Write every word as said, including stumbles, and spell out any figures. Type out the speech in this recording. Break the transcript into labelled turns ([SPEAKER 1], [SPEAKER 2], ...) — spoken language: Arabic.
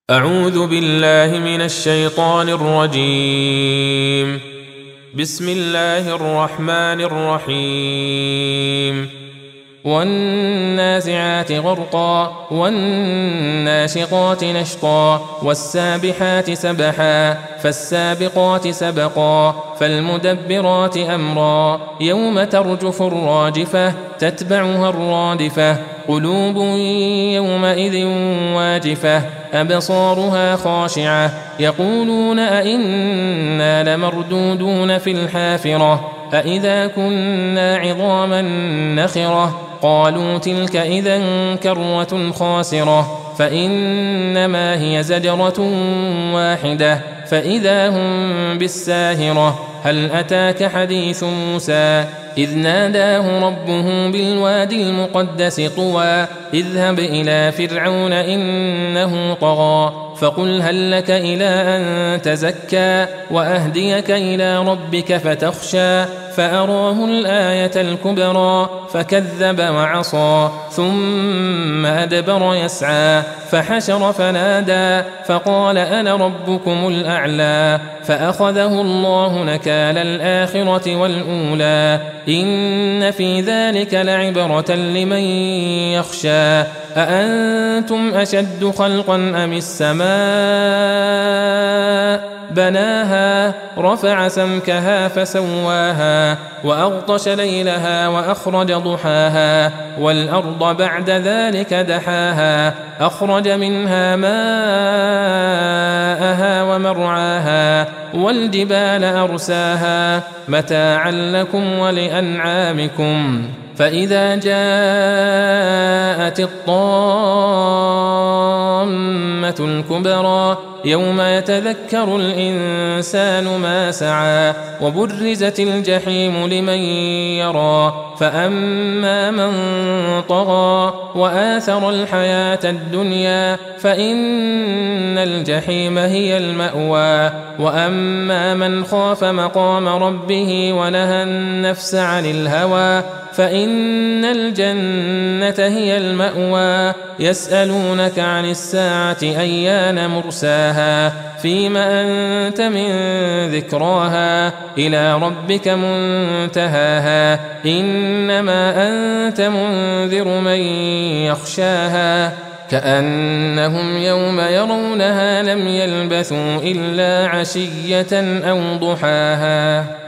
[SPEAKER 1] أعوذ بالله من الشيطان الرجيم. بسم الله الرحمن الرحيم. والنازعات غرقا والناشطات نشطا والسابحات سبحا فالسابقات سبقا فالمدبرات أمرا يوم ترجف الراجفة تتبعها الرادفة قلوب يومئذ واجفة أبصارها خاشعة يقولون أئنا لمردودون في الحافرة أئذا كنا عظاما نخرة قالوا تلك إذا كرة خاسرة فإنما هي زجرة واحدة فإذا هم بالساهرة هل أتاك حديث موسى إذ ناداه ربه بالوادي المقدس طوى اذهب إلى فرعون إنه طغى فقل هل لك إلى أن تزكى وأهديك إلى ربك فتخشى فأراه الآية الكبرى فكذب وعصى ثم أدبر يسعى فحشر فنادى فقال أنا ربكم الأعلى فأخذه الله نكال الآخرة والأولى إن في ذلك لعبرة لمن يخشى أأنتم أشد خلقا أم السماء بناها رفع سمكها فسواها وأغطش ليلها وأخرج ضحاها والأرض بعد ذلك دحاها أخرج منها ماءها ومرعاها والجبال أرساها متاعا لكم ولأنعامكم فإذا جاءت الطامة الكبرى يوم يتذكر الإنسان ما سعى وبرزت الجحيم لمن يرى فأما من طغى وآثر الحياة الدنيا فإن الجحيم هي المأوى وأما من خاف مقام ربه ونهى النفس عن الهوى فإن الجنة هي المأوى يسألونك عن الساعة أيان مرساها فيم أنت من ذكراها إلى ربك منتهاها إنما أنت منذر من يخشاها كأنهم يوم يرونها لم يلبثوا إلا عشية أو ضحاها.